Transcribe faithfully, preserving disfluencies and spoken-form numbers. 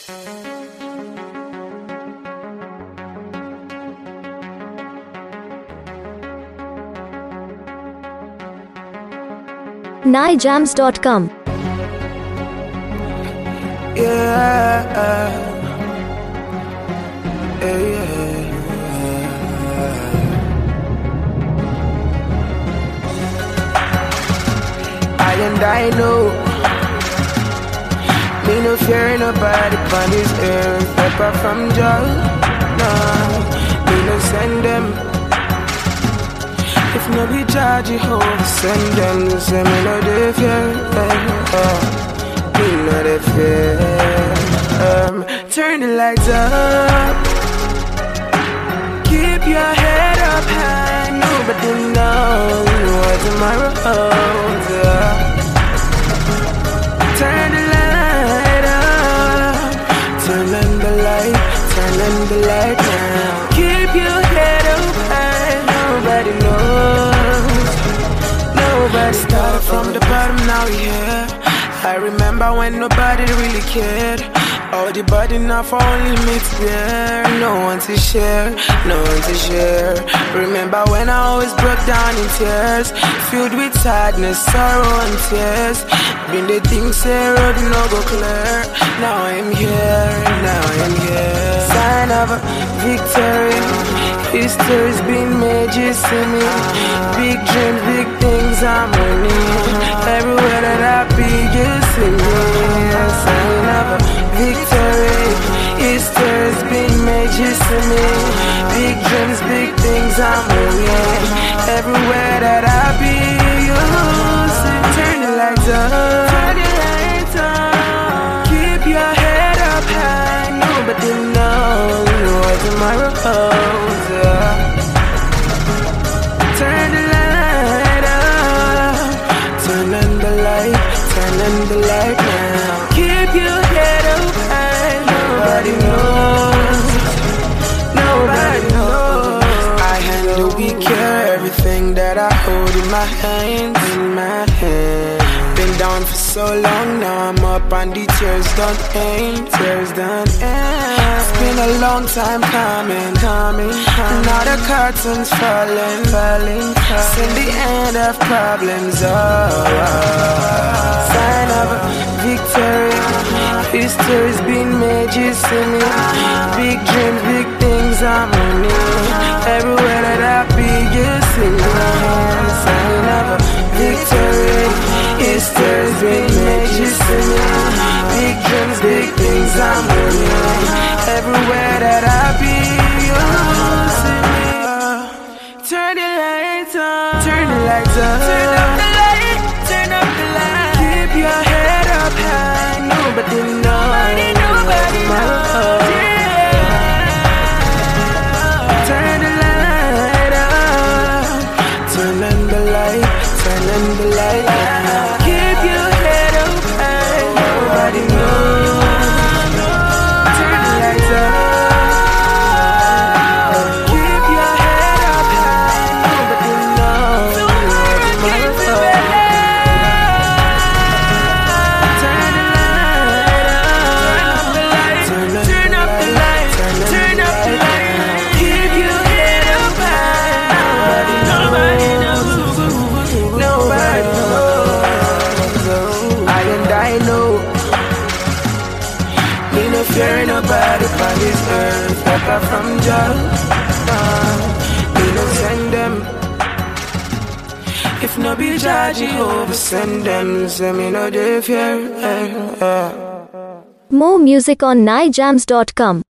nai jams dot com. Yeah, yeah, yeah. I and I know, me no fear nobody on this earth apart from Jah. Nah, me no send them. If no be Jah, Jehovah send them. Say me no dey fear. Me no dey fear. Um, turn the lights up. Keep your head up high. Nobody knows what tomorrow holds. Turn the light up. Turn on the light. Turn on the light now. Keep your head up high. Nobody knows. Nobody started from the bottom. Now we here. I remember when nobody really cared. All the body now for only me to bear. No one to share, no one to share. Remember when I always broke down in tears, filled with sadness, sorrow and tears. Been the things say road no go clear. Now I'm here, now I'm here. Sign of a victory. History's been made, you see me. Big dreams, big things I'm winning. Everywhere that I be, you see me. Sign of a victory. History's been made, you see me. Big dreams, big things I'm winning. Everywhere that I be, you see. Turn the lights up. Turn the lights up. Keep your head up high. Nobody knows what tomorrow holds. Turn the light up. Turn on the light. Turn on the light now. Keep your head up high. Nobody knows. Nobody knows. I handle weak care. Everything that I hold in my hands, in my hands. Been down for so long, now I'm up and the tears don't end. Tears don't end. It's been a long time coming, coming, coming. Now the curtains falling, falling, falling. Seen the end of problems, oh, oh. Sign of a victory. History's been made, you see me. Big dreams, big things I'm winning. Everywhere that I be, you see me. Sign of a victory. History's been made, you see me. Big dreams, big things I'm winning. Everywhere that I be, you see me. Turn the lights on. Turn the lights up. Turn up the light. Turn up the light. Keep your head up high. Nobody knows. Nobody, nobody knows. Yeah. Turn the light up. Turn on the light. Turn on the light. Keep your head up high. Nobody knows. Turn the lights up. Keep your head up high. Nobody knows. Turn the light up. Turn up the light. Turn up the light. Keep your head up high. Nobody knows. Nobody knows. I and I know. Me no fear nobody on this earth apart from Jah. Nah, me no send them. If no be Jah, Jehovah send them. Say me no dey fear. More music on nai jams dot com.